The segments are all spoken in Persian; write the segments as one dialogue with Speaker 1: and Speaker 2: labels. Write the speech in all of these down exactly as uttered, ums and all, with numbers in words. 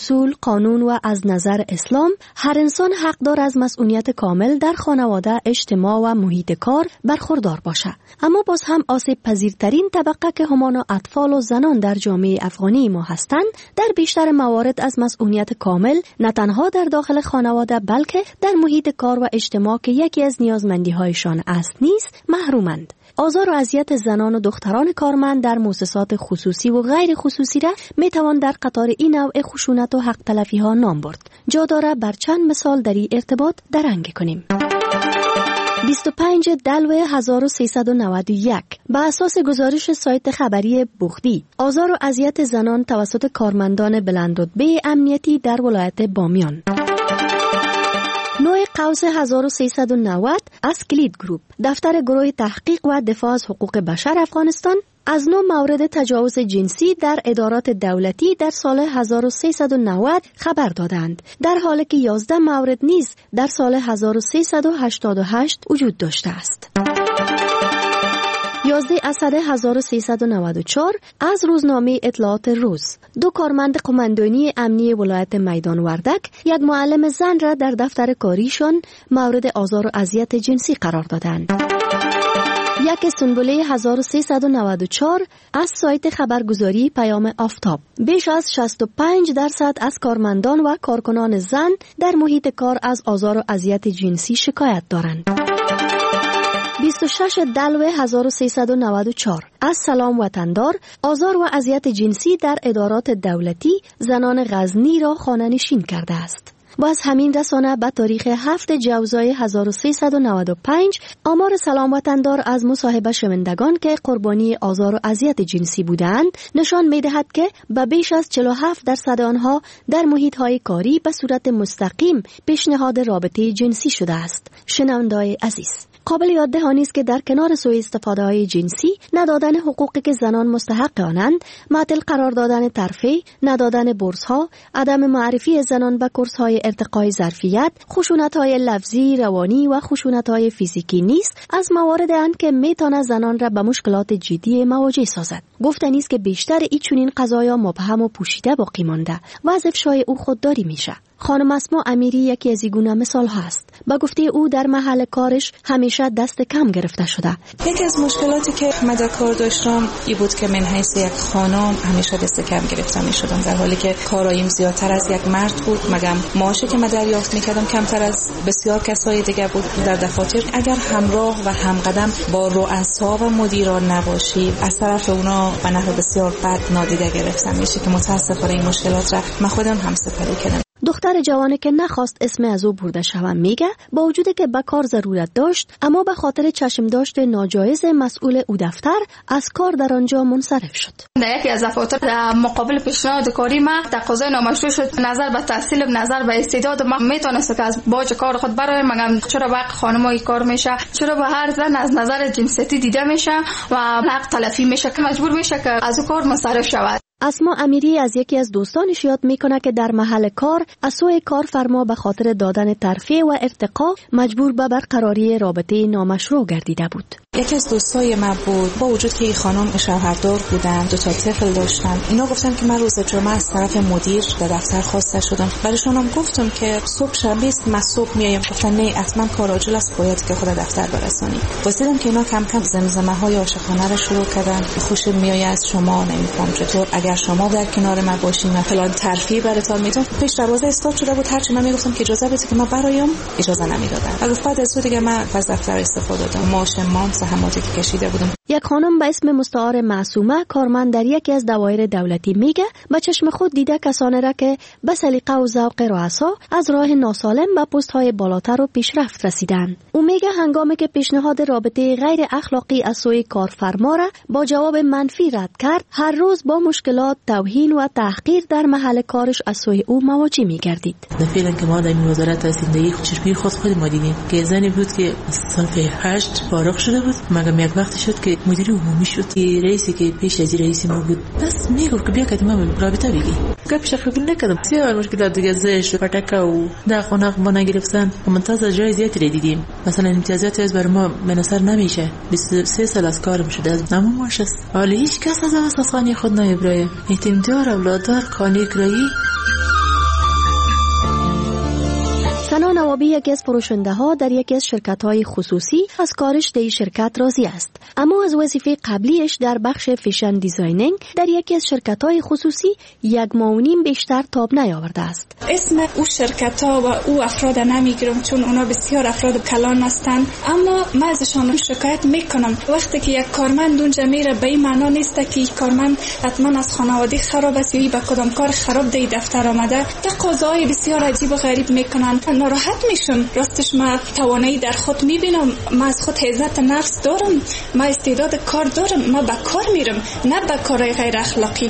Speaker 1: اصول، قانون و از نظر اسلام هر انسان حق دارد از مسئولیت کامل در خانواده، اجتماع و محیط کار برخوردار باشد. اما باز هم آسیب پذیرترین طبقه که همانا اطفال و زنان در جامعه افغانی ما هستند، در بیشتر موارد از مسئولیت کامل نه تنها در داخل خانواده بلکه در محیط کار و اجتماع که یکی از نیازمندی‌هایشان است نیست محرومند. آزار و اذیت زنان و دختران کارمند در مؤسسات خصوصی و غیر خصوصی را می توان در قطار این نوع خشونت و حق تلفی ها نام برد. جا داره بر چند مثال در این ارتباط درنگ کنیم. بیست و پنج دلو هزار و سیصد و نود و یک به اساس گزارش سایت خبری بختی، آزار و اذیت زنان توسط کارمندان بلندرتبه امنیتی در ولایت بامیان. نوع قوس هزار و سیصد و نود از کلید گروپ، دفتر گروه تحقیق و دفاع از حقوق بشر افغانستان، از نوع مورد تجاوز جنسی در ادارات دولتی در سال هزار و سیصد و نود خبر دادند، در حالی که یازده مورد نیز در سال هزار و سیصد و هشتاد و هشت وجود داشته است. یازده اسد هزار و سیصد و نود و چهار از روزنامه اطلاعات روز، دو کارمند قماندانی امنی ولایت میدان وردک یک معلم زن را در دفتر کاریشان مورد آزار و اذیت جنسی قرار دادند. یک سنبله هزار و سیصد و نود و چهار از سایت خبرگزاری پیام آفتاب، بیش از شصت و پنج درصد از کارمندان و کارکنان زن در محیط کار از آزار و اذیت جنسی شکایت دارند. بیست و شش دلو هزار و سیصد و نود و چهار از سلام وطندار، آزار و اذیت جنسی در ادارات دولتی زنان غزنی را خانه‌نشین کرده است. و از همین رسانه به تاریخ هفت جوزای هزار و سیصد و نود و پنج آمار سلام وطندار از مصاحبه شوندگان که قربانی آزار و اذیت جنسی بودند نشان می‌دهد که به بیش از چهل و هفت درصد آنها در محیط‌های کاری به صورت مستقیم پیشنهاد رابطه جنسی شده است. شنونده‌های عزیز، قابل یاد دهانی است که در کنار سوء استفاده های جنسی، ندادن حقوقی که زنان مستحق آنند، معطل قرار دادن ترفیع، ندادن بورس ها، عدم معرفی زنان به کورس های ارتقای ظرفیت، خشونت های لفظی، روانی و خشونت های فیزیکی نیست از موارد اند که میتواند زنان را به مشکلات جدی مواجه سازد. گفتنی است که بیشتر این چنین قضایا مبهم و پوشیده باقی مانده و از افشای او خودداری میشه. خانم اسما امیری یکی از این گونه مثال هست. با گفته او در محل کارش همیشه دست کم گرفته شده.
Speaker 2: یکی از مشکلاتی که من در کار داشتم این بود که من حیث یک خانم همیشه دست کم گرفته می شدم، در حالی که کارایم زیادتر از یک مرد بود. مگم معاشی که من دریافت میکردم کمتر از بسیار کسای دیگه بود در دفاتر. اگر همراه و همقدم با رؤسا و مدیران نباشی، از طرف اونا به نحو بسیار بد نادیده گرفته میشه که متاسفانه این مشکلات را من خودم هم سپری کردم.
Speaker 1: دختر جوانی که نخواست اسم از او برده شود میگه با وجودی که به کار ضرورت داشت، اما به خاطر چشم داشت ناجایز مسئول او دفتر از کار در آنجا منصرف شد.
Speaker 3: در یکی از دفاتر در مقابل پیشنهاد کاری ما تقاضای نامشروع شد. نظر به تحصیل، نظر به استعداد ما میتونست که از باج کار خود برای مگم چرا وقت خانمایی کار میشه، چرا به هر زن از نظر جنسیتی دیده میشه و حق تلفی میشه که مجبور میشه که از او کار منصرف شود.
Speaker 1: اسما امیری از یکی از دوستانش یاد میکنه که در محل کار از سوی کارفرما به خاطر دادن ترفیع و ارتقا مجبور به برقراری رابطه نامشروع گردیده بود.
Speaker 2: یکی از دوستای من بود، با وجود که این خانم شوهردار بودن، دو تا طفل داشتن، اینا گفتن که من روز جمعه از طرف مدیر در دفتر خواسته شدم. برایشونم گفتم که صبح شنبه است، من صبح میایم. گفتن نه، حتما کار عاجل است، باید که خود دفتر برسونی. واسیدم که اینا کم کم زمزمه های عاشقانه رو شروع کردن. خوشم میاد از شما، نمیفهم چطور اگر شما در کنار من باشین و فلان ترفیع براتون میدم. پیش دروازه استاد شده بود، هرچی من میگفتم که اجازه بده که من برایم، اجازه نمیدادن. و بعد از اون دیگه من از دفتر استفاده دادم. ماش مان زحماتی که کشیده بودم.
Speaker 1: یک خانم به اسم مستعار معصومه، کارمند در یکی از دوایر دولتی، میگه با چشم خود دیده کسانی را که به سلیقه و ذوق رؤسا از راه ناسالم به پست های بالاتر و پیشرفت رسیدن. او میگه هنگامی که پیشنهاد رابطه غیر اخلاقی از سوی کارفرما را با جواب منفی رد کرد، هر روز با مشکلات، توهین و تحقیر در محل کارش از سوی او مواجه می‌گردید.
Speaker 4: فعلا که ما در وزارت زندگی چشمی خود خود ما دیدیم که زنی بود که صنف هشت فارغ شده بود، مگم یک وقت شد که مدیر عمومی شد، که رئیسی که پیش از رئیس ما بود بس میگفت که بیا که ما رابطه بگی. گپش قبول نکردم. بسیار مشکلات دیگه زش و پټک و داغونه ما نگرفتن. منتظر جای زیادی دیدیم. مثلا امتیازات از بر ما منصر نمیشه. بیست و سه سال از کارم شده، اما ماش است. حالا هیچ کس از اساسانی خود نمیبره. اعتماددار اولاددار کانی کرایی
Speaker 1: نوابی یکی از فروشنده ها در یکی از شرکت های خصوصی از کارش در شرکت راضی است، اما از وظیفه قبلیش در بخش فیشن دیزاینینگ در یکی از شرکت های خصوصی یک ماه و نیم بیشتر تاب نیاورده است.
Speaker 5: اسم او شرکت ها و او افراد نمیگیرم چون اونا بسیار افراد کلان هستند، اما من ازشان شکایت میکنم وقتی که یک کارمند اونجا میره به این معنا نیست که این کارمند حتما از خانواده خراب است یا به کدام کار خراب در دفتر آمده. تقاضاهای بسیار عجیب و غریب میکنن، ناراحت میشم. راستش من توانایی در خود میبینم، من از خود عزت نفس دارم، من استعداد کار دارم، من به کار میرم نه به کارهای غیر اخلاقی.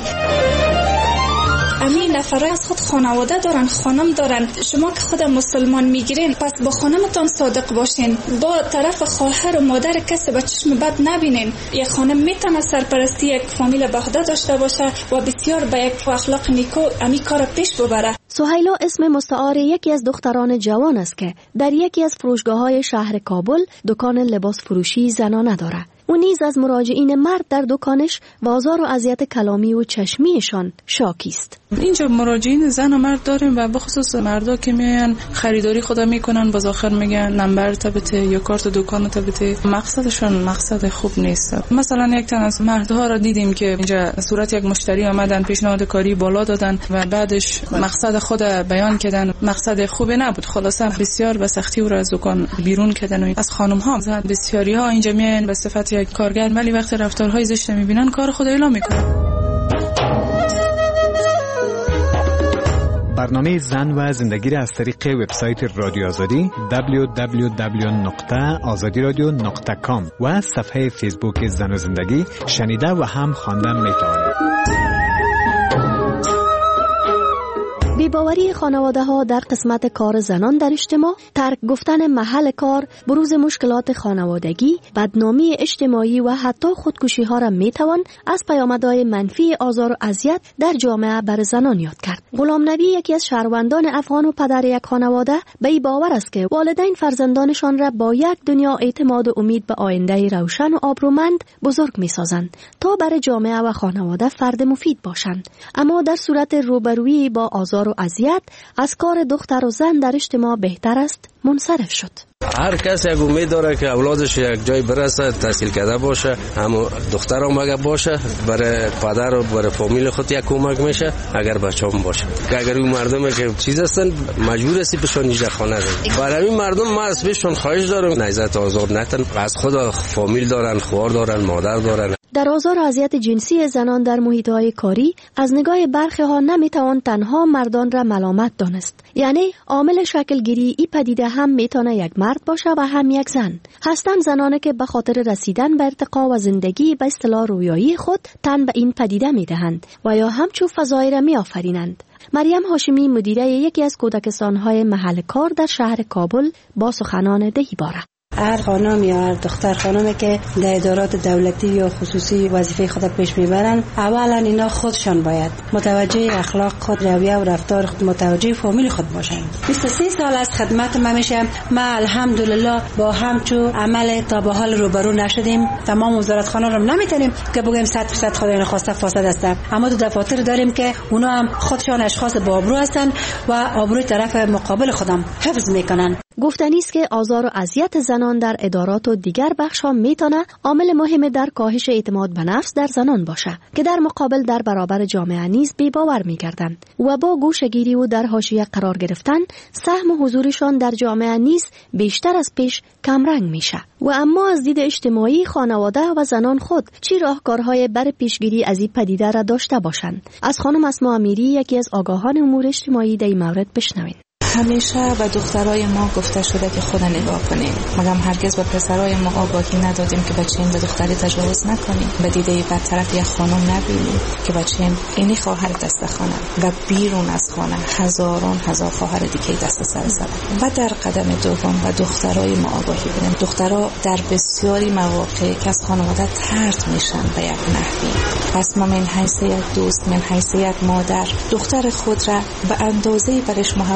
Speaker 5: همین نفرای از خود خانواده دارن، خانم دارن. شما که خود مسلمان میگیرین پس با خانمتان صادق باشین، با طرف خواهر و مادر کسی به چشم بد نبینین. یک خانم میتونه سرپرستی یک فامیل به عهده داشته باشه و بسیار به یک اخلاق نیکو امی کار پیش ببره.
Speaker 1: سهیلا اسم مستعار یکی از دختران جوان است که در یکی از فروشگاه‌های شهر کابل دکان لباس فروشی زنانه دارد. او نیز از مراجعین مرد در دکانش و آزار و اذیت کلامی و چشمیشان شاکی است.
Speaker 6: اینجا مراجعین زن و مرد داریم و بخصوص مردا که میان خریداری خدا میکنن باز آخر میگن نمبر تبته یا کارت دکان تبته. مقصدشون مقصد خوب نیست. مثلا یک تن از مردها را دیدیم که اینجا صورت یک مشتری آمدن، پیشنهاد کاری بالا دادن و بعدش مقصد خود بیان کردن، مقصد خوبی نبود. خلاصا بسیار به سختی او را از دکان بیرون کردن. و از خانم ها بسیاری ها اینجا میان به صفت یک کارگر، ولی وقتی رفتارهای زشت میبینن کار خود اعلام میکنن.
Speaker 7: برنامه زن و زندگی را از طریق وبسایت رادیو آزادی دبلیو دبلیو دبلیو دات آزادی رادیو دات کام و صفحه فیسبوک زن و زندگی شنیده و هم خواندن میتوانید.
Speaker 1: بی‌باوری خانواده ها در قسمت کار زنان در اجتماع، ترک گفتن محل کار، بروز مشکلات خانوادگی، بدنامی اجتماعی و حتی خودکشی ها را می توان از پیامدهای منفی آزار و اذیت در جامعه بر زنان یاد کرد. غلام نبی یکی از شهروندان افغان و پدر یک خانواده به این باور است که والدین فرزندانشان را با یک دنیا اعتماد و امید به آینده روشن و آبرومند بزرگ می سازند تا برای جامعه و خانواده فرد مفید باشند. اما در صورت روبرویی با آزار و اذیت از کار دختر و زن در اجتماع بهتر است منصرف شد.
Speaker 8: هر کس یک امید داره که اولادش یک جای برسه، تحصیل کرده باشه، هم دختر هم اگر باشه برای پدر و برای فامیل خود یک کمک میشه. اگر بچه‌ام باشه، اگر اون مردم که چیز هستن مجبور هستی بهشون اینجا خانه دارن. برای این مردم ما از بهشون خواهش دارم نزد آزار نتن، از خود فامیل دارن، خواهر دارن، مادر دارن.
Speaker 1: در آزار و اذیت جنسی زنان در محیط‌های کاری از نگاه برخی ها نمیتوان تنها مردان را ملامت دانست. یعنی عامل شکلگیری این پدیده هم میتونه یک مرد باشه و هم یک زن. هستند زنانی که به خاطر رسیدن به ارتقا و زندگی به اصطلاح رویایی خود تن به این پدیده میدهند و یا همچو فضایی را میآفرینند. مریم هاشمی مدیره یکی از کودکستان‌های محل کار در شهر کابل با سخنان دهی باره.
Speaker 9: هر خانم یا هر دختر خانمی که در ادارات دولتی یا خصوصی وظیفه خود پیش میبرن، اولا اینا خودشان باید متوجه اخلاق خود، رویه و رفتار خود، متوجه فامیل خود باشند. بیست و سه سال از خدمت ما میشم، ما الحمدلله با همچو عمل تا به حال روبرو نشدیم. تمام وزارت خانه رو نمیتونیم که بگیم صد درصد خدای نخواسته فاسد هستن، اما دو دفاتر داریم که اونا هم خودشان اشخاص با آبرو هستن و آبروی طرف مقابل خودم حفظ میکنن.
Speaker 1: گفتنی است که آزار و اذیت زنان در ادارات و دیگر بخش‌ها میتونه عامل مهم در کاهش اعتماد به نفس در زنان باشه که در مقابل در برابر جامعه نیز بی‌باور می‌گردند و با گوشه‌گیری و در حاشیه قرار گرفتن سهم حضورشان در جامعه نیز بیشتر از پیش کمرنگ میشه. و اما از دید اجتماعی خانواده و زنان خود چی راهکارهای بر پیشگیری از این پدیده را داشته باشند؟ از خانم اسماء امیری یکی از آگاهان امور اجتماعی در این مورد بشنوید.
Speaker 2: همیشه به دخترای ما گفته شده که خود نگاه کنیم، مگم هرگز به پسرای ما آگاهی ندادیم که بچه‌ام به دختری تجاوز نکنیم، به دیده برطرف یک خانم نبینیم که بچه‌ام اینی خواهر دست خانه و بیرون از خانه هزاران هزار خواهر دیگه دست سر زدن. و در قدم دوم و دخترای ما آگاهی بدیم. دخترها در بسیاری مواقع که از خانواده طرد میشن به یک نحوی، پس ما من حیثیت دوست، من حیثیت مادر، دختر خود را به اندازه‌ای برش محبت بود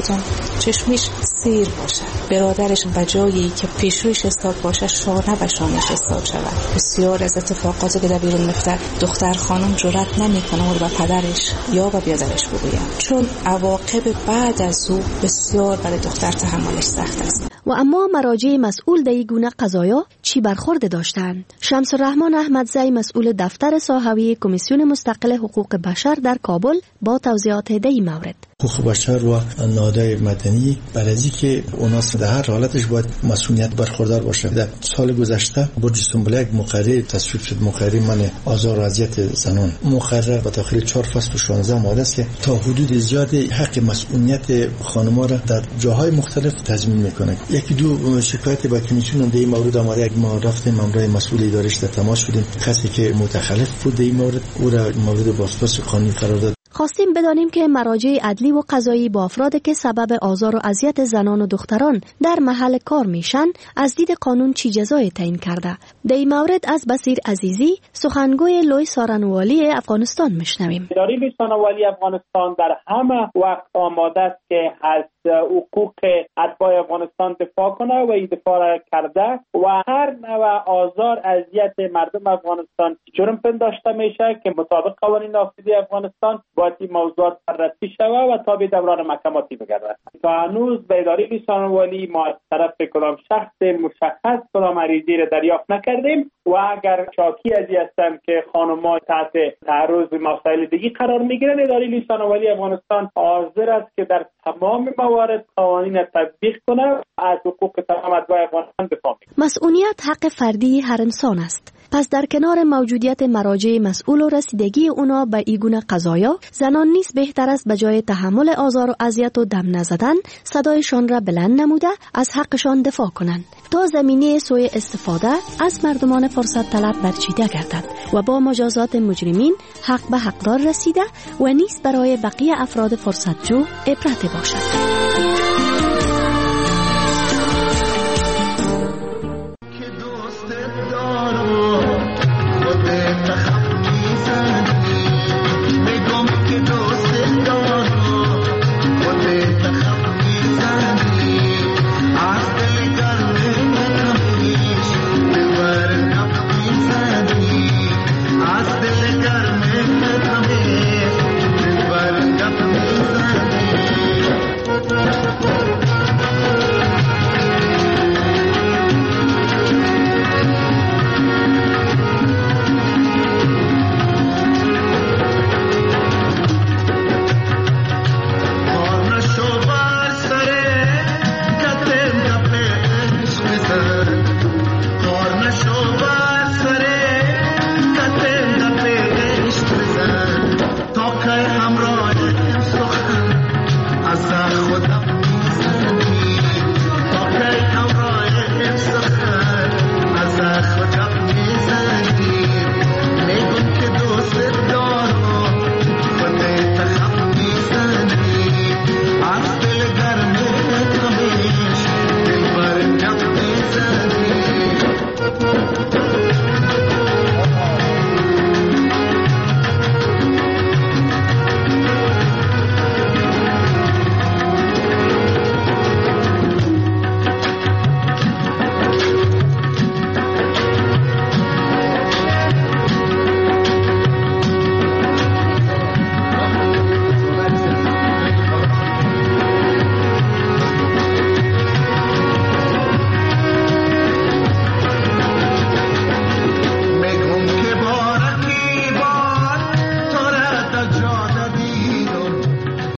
Speaker 2: بدون چشمیش سیر باشه، برادرش بجایی که پیشرویش استاد باشه شانه به شانش استاد شود. بسیار از اتفاقاتی که در بیرون میفته دختر خانم جرأت نمیکنه و به پدرش یا به برادرش بگوید، چون عواقب بعد از او بسیار برای دختر تحملش سخت است.
Speaker 1: و اما مراجع مسئول در این گونه قضایا چی برخورد داشتند؟ شمس الرحمن احمدزی مسئول دفتر ساحوی کمیسیون مستقل حقوق بشر در کابل با توضیحات در این مورد.
Speaker 10: حقوق بشر و نهادهای مدنی برای که اونا در هر حالتش باید مسئولیت برخوردار باشه. در سال گذشته برج سنبله یک مقرره تصویب شد، مقرره من آزار و اذیت زنان. مقرره با داخل چهار فصل و شانزده ماده است که تا حدود زیادی حق مسئولیت خانم‌ها را در جاهای مختلف تضمین میکنه. یکی دو شکایت با کمیسیون در این مورد آمده، یک ما رفتیم امرای مسئول اداریش در تماس شدیم، کسی که متخلف بود در این مورد او را مورد بازپرس قانونی قرار داد.
Speaker 1: خواستیم بدانیم که مراجع عدلی و قضایی با افرادی که سبب آزار و اذیت زنان و دختران در محل کار میشن از دید قانون چی جزای تعیین کرده. در این مورد از بصیر عزیزی سخنگوی لوی سارنوالی افغانستان میشنویم.
Speaker 11: اداره لوی سارنوالی افغانستان در همه وقت آماده است که از حقوق اتباع افغانستان دفاع کنه و این دفاع را کرده و هر نوع آزار اذیت مردم افغانستان جرم پنداشته میشه که مطابق قوانین نافذی افغانستان باید این موضوعات بررسی شود و تابع دوران محکماتی بگردد. تا هنوز به اداره لوی سارنوالی ما از طرف کدام شخص مشخص کدام عریضه‌ای را دریافت نکردیم و اگر شاکی از این هستند که خانم‌ها تحت تعرض مسائل دیگه قرار میگیرن، اداره لوی سارنوالی افغانستان حاضر است که در تمام موارد قوانین تطبیق کنه از حقوق تمام اتباع افغانستان دفاع کنه.
Speaker 1: مسئولیت حق فردی هر انسان است. پس در کنار موجودیت مراجع مسئول و رسیدگی اونا به این گونه قضایا، زنان نیز بهتر است به جای تحمل آزار و اذیت و دم نزدن صدایشان را بلند نموده از حقشان دفاع کنند تا زمینه سوء استفاده از مردمان فرصت طلب برچیده گردد و با مجازات مجرمین حق به حقدار رسیده و نیز برای بقیه افراد فرصتجو عبرت باشد.